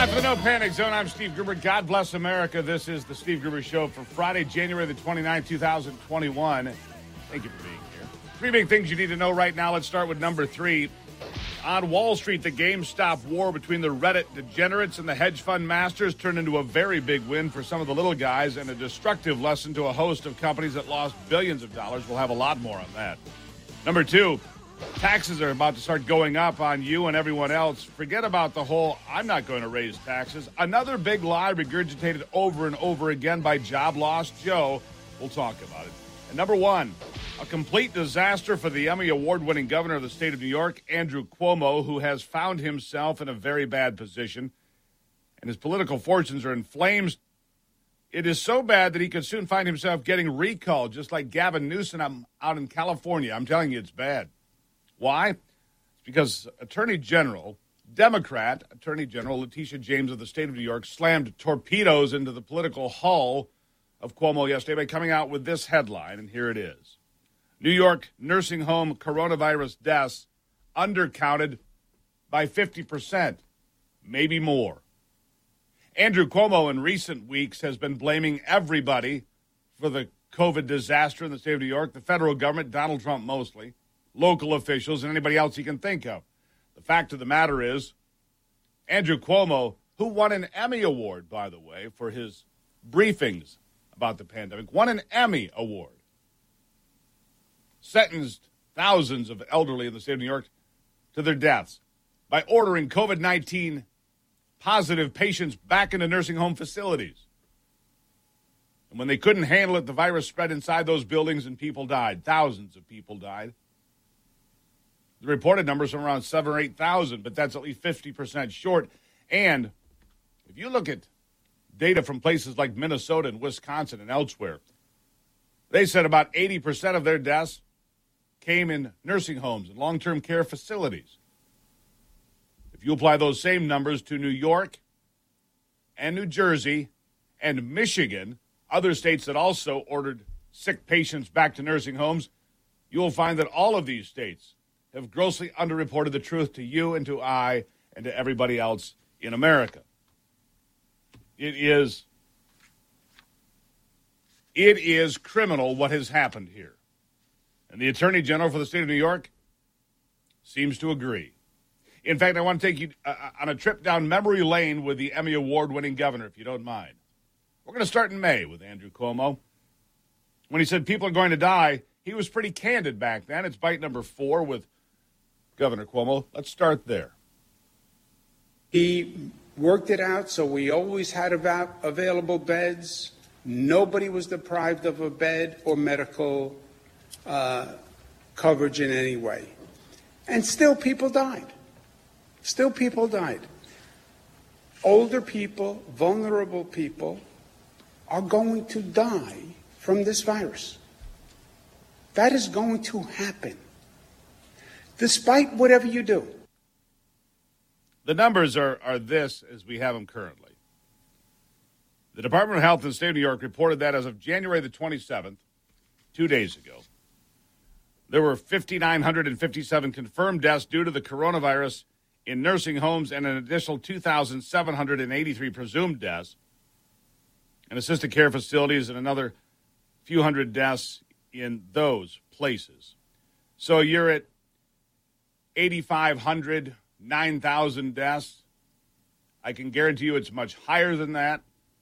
Live for the No Panic Zone, I'm Steve Gruber. God bless America. This is the Steve Gruber Show for Friday, January the 29th, 2021. Thank you for being here. Three big things you need to know right now. Let's start with number three. On Wall Street, the GameStop war between the Reddit degenerates and the hedge fund masters turned into a very big win for some of the little guys and a destructive lesson to a host of companies that lost billions of dollars. We'll have a lot more on that. Number two, taxes are about to start going up on you and everyone else. Forget about the whole, I'm not going to raise taxes. Another big lie regurgitated over and over again by Job Loss Joe. We'll talk about it. And number one, a complete disaster for the Emmy Award-winning governor of the state of New York, Andrew Cuomo, who has found himself in a very bad position, and his political fortunes are in flames. It is so bad that he could soon find himself getting recalled, just like Gavin Newsom out in California. I'm telling you, it's bad. Why? It's because Democrat Attorney General Letitia James of the state of New York slammed torpedoes into the political hull of Cuomo yesterday by coming out with this headline, and here it is. New York nursing home coronavirus deaths undercounted by 50%, maybe more. Andrew Cuomo in recent weeks has been blaming everybody for the COVID disaster in the state of New York, the federal government, Donald Trump mostly, local officials, and anybody else he can think of. The fact of the matter is, Andrew Cuomo, who won an Emmy Award, by the way, for his briefings about the pandemic, won an Emmy Award, sentenced thousands of elderly in the state of New York to their deaths by ordering COVID-19 positive patients back into nursing home facilities. And when they couldn't handle it, the virus spread inside those buildings and people died. Thousands of people died. The reported numbers are around 7,000 or 8,000, but that's at least 50% short. And if you look at data from places like Minnesota and Wisconsin and elsewhere, they said about 80% of their deaths came in nursing homes and long-term care facilities. If you apply those same numbers to New York and New Jersey and Michigan, other states that also ordered sick patients back to nursing homes, you will find that all of these states have grossly underreported the truth to you and to I and to everybody else in America. It is criminal what has happened here. And the Attorney General for the state of New York seems to agree. In fact, I want to take you on a trip down memory lane with the Emmy Award-winning governor, if you don't mind. We're going to start in May with Andrew Cuomo. When he said people are going to die, he was pretty candid back then. It's bite number 4 with Governor Cuomo. Let's start there. He worked it out so we always had available beds. Nobody was deprived of a bed or medical coverage in any way. And still people died. Older people, vulnerable people are going to die from this virus. That is going to happen, despite whatever you do. The numbers are this as we have them currently. The Department of Health in the state of New York reported that as of January the 27th, 2 days ago, there were 5,957 confirmed deaths due to the coronavirus in nursing homes and an additional 2,783 presumed deaths in assisted care facilities and another few hundred deaths in those places. So you're at 8,500, 9,000 deaths. I can guarantee you it's much higher than that,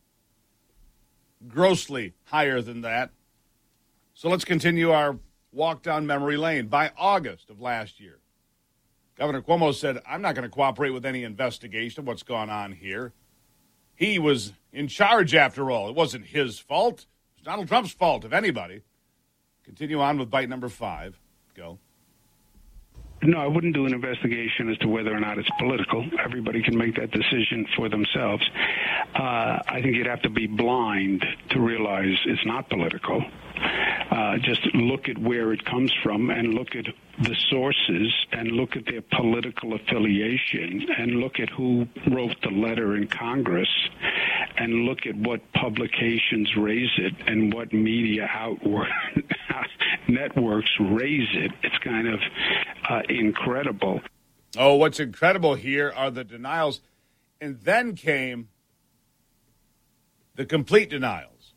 grossly higher than that. So let's continue our walk down memory lane. By August of last year, Governor Cuomo said, I'm not going to cooperate with any investigation of what's gone on here. He was in charge after all. It wasn't his fault. It was Donald Trump's fault, if anybody. Continue on with bite number 5. Go. No, I wouldn't do an investigation as to whether or not it's political. Everybody can make that decision for themselves. I think you'd have to be blind to realize it's not political. Just look at where it comes from and look at the sources and look at their political affiliation and look at who wrote the letter in Congress and look at what publications raise it and what media networks raise it. It's kind of incredible. Oh, what's incredible here are the denials. And then came the complete denials.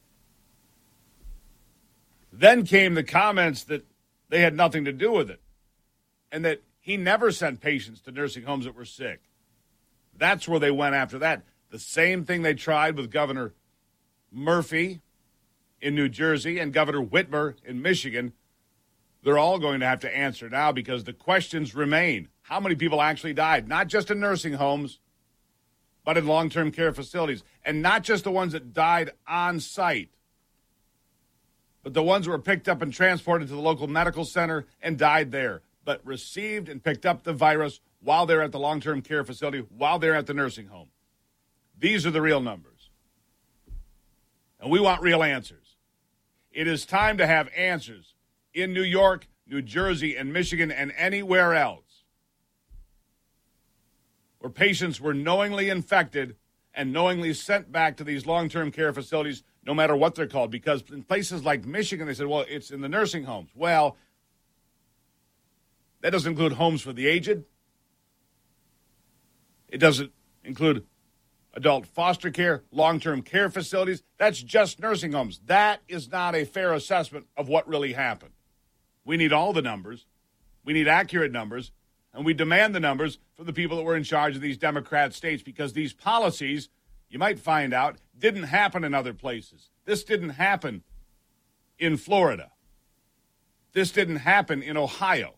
Then came the comments that they had nothing to do with it and that he never sent patients to nursing homes that were sick. That's where they went after that. The same thing they tried with Governor Murphy in New Jersey and Governor Whitmer in Michigan. They're all going to have to answer now because the questions remain. How many people actually died? Not just in nursing homes, but in long-term care facilities. And not just the ones that died on site, but the ones who were picked up and transported to the local medical center and died there, but received and picked up the virus while they're at the long-term care facility, while they're at the nursing home. These are the real numbers. And we want real answers. It is time to have answers in New York, New Jersey, and Michigan, and anywhere else where patients were knowingly infected and knowingly sent back to these long-term care facilities, no matter what they're called. Because in places like Michigan, they said, well, it's in the nursing homes. Well, that doesn't include homes for the aged. It doesn't include adult foster care, long-term care facilities. That's just nursing homes. That is not a fair assessment of what really happened. We need all the numbers. We need accurate numbers. And we demand the numbers from the people that were in charge of these Democrat states because these policies, you might find out, didn't happen in other places. This didn't happen in Florida. This didn't happen in Ohio.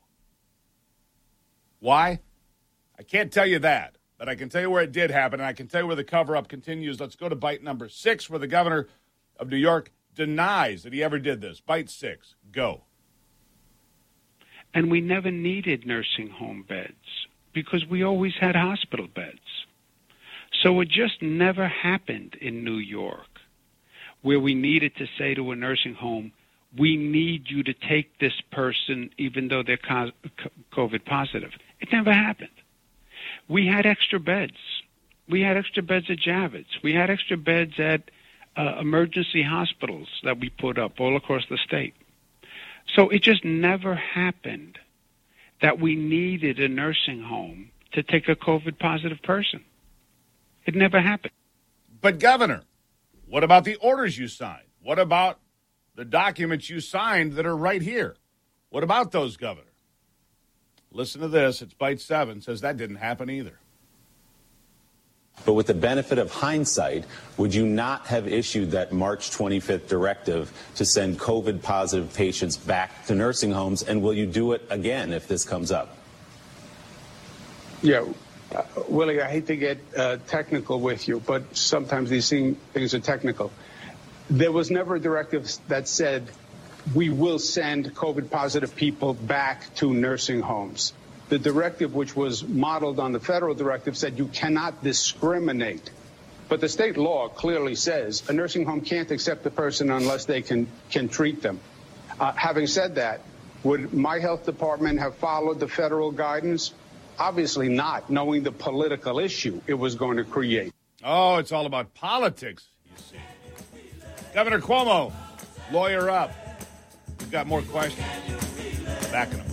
Why? I can't tell you that, but I can tell you where it did happen, and I can tell you where the cover-up continues. Let's go to bite number 6, where the governor of New York denies that he ever did this. Bite 6. Go. And we never needed nursing home beds because we always had hospital beds. So it just never happened in New York where we needed to say to a nursing home, we need you to take this person even though they're COVID positive. It never happened. We had extra beds. We had extra beds at Javits. We had extra beds at emergency hospitals that we put up all across the state. So it just never happened that we needed a nursing home to take a COVID-positive person. It never happened. But, Governor, what about the orders you signed? What about the documents you signed that are right here? What about those, Governor? Listen to this. It's Bite 7. Says that didn't happen either. But with the benefit of hindsight, would you not have issued that March 25th directive to send COVID-positive patients back to nursing homes? And will you do it again if this comes up? Yeah, Willie, I hate to get technical with you, but sometimes these things are technical. There was never a directive that said we will send COVID-positive people back to nursing homes. The directive, which was modeled on the federal directive, said you cannot discriminate. But the state law clearly says a nursing home can't accept the person unless they can treat them. Having said that, would my health department have followed the federal guidance? Obviously not, knowing the political issue it was going to create. Oh, it's all about politics, you see. Governor Cuomo, lawyer up. We've got more questions. Back in a moment.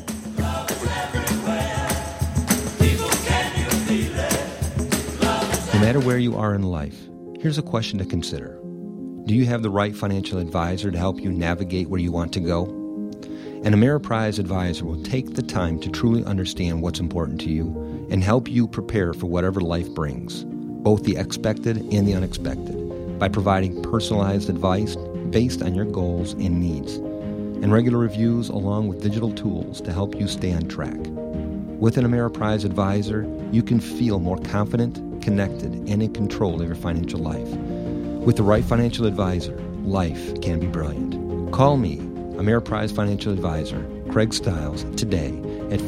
No matter where you are in life, here's a question to consider. Do you have the right financial advisor to help you navigate where you want to go? An Ameriprise advisor will take the time to truly understand what's important to you and help you prepare for whatever life brings, both the expected and the unexpected, by providing personalized advice based on your goals and needs, and regular reviews along with digital tools to help you stay on track. With an Ameriprise advisor, you can feel more confident, connected, and in control of your financial life. With the right financial advisor, life can be brilliant. Call me, Ameriprise Financial Advisor, Craig Stiles, today at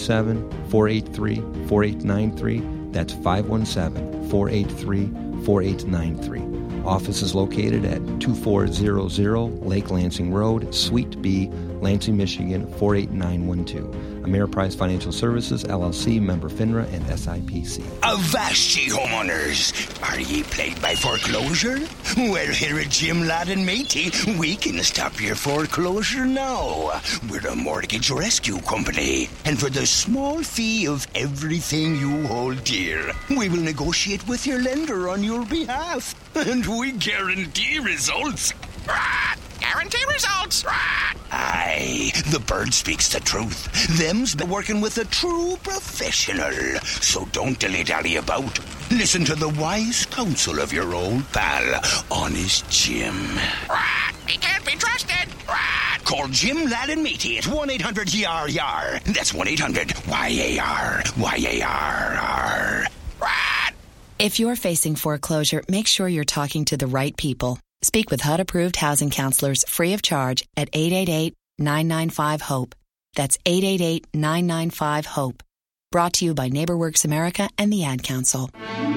517-483-4893. That's 517-483-4893. Office is located at 2400 Lake Lansing Road, Suite B, Lansing, Michigan, 48912. Ameriprise Financial Services, LLC, member FINRA and SIPC. Avast ye homeowners! Are ye plagued by foreclosure? Well, here at Jim Ladd and Matey, we can stop your foreclosure now. We're a mortgage rescue company, and for the small fee of everything you hold dear, we will negotiate with your lender on your behalf, and we guarantee results. Guarantee results. Aye, the bird speaks the truth. Them's been working with a true professional. So don't dilly-dally about. Listen to the wise counsel of your old pal, Honest Jim. He can't be trusted. Call Jim Ladd and Matey at 1-800-YAR-YAR. That's 1-800-YAR. YAR. If you're facing foreclosure, make sure you're talking to the right people. Speak with HUD-approved housing counselors free of charge at 888-995-HOPE. That's 888-995-HOPE. Brought to you by NeighborWorks America and the Ad Council.